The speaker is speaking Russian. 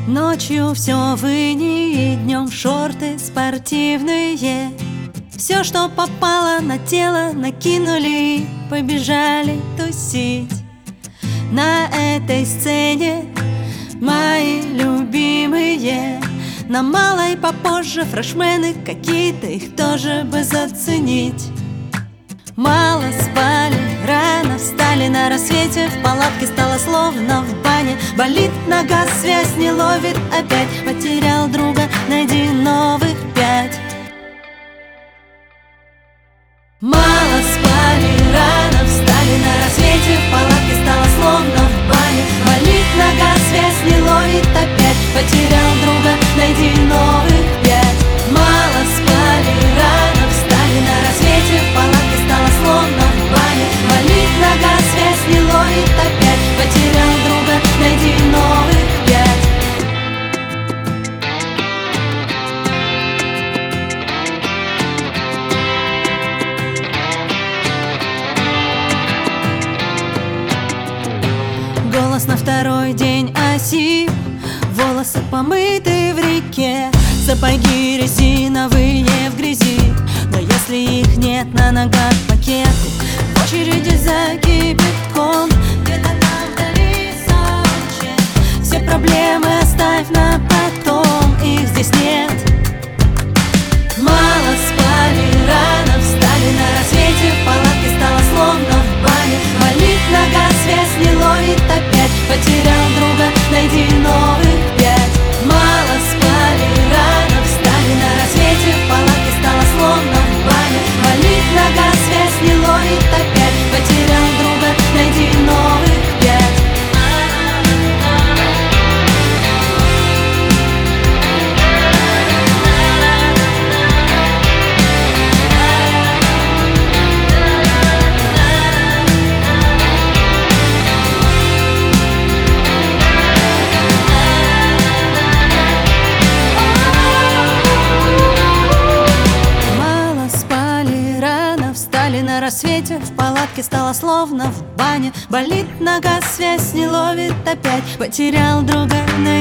Ночью все в инии, днем шорты спортивные. Все, что попало на тело, накинули и побежали тусить. На этой сцене мои любимые. На малой попозже фрешмены какие-то, их тоже бы заценить. Мало спали, рано встали на рассвете. В палатке стало словно в бане. Болит нога, связь не ловит опять. Потерял друга, найди новых 5. Мало спали, рано встали на рассвете. В палатке стало словно в бане. Болит нога, связь не ловит опять. Потерял друга, найди новых 5. Мало спали, рано встали на рассвете. В палатке стало словно в бане. Болит нога, связь не ловит опять. Потерял друга, найди новых 5. Голос на второй день осип, волосы помыты в реке, сапоги резиновые в грязи. Но если их нет на ногах пакеты, в очереди за кипятком, где-то там вдали Сочи. Все проблемы оставь на потом, их здесь нет. Мало спали, рано встали на рассвете. В палатке стало словно в бане. Болит нога, связь не ловит опять. Потерял друга, найди новых 5. Мало спали, рано встали на рассвете. В палатке стало словно в бане. Болит нога, связь не ловит опять. Потерял друга, найди новых 5. На рассвете в палатке стало словно в бане. Болит нога, связь не ловит опять. Потерял друга, найди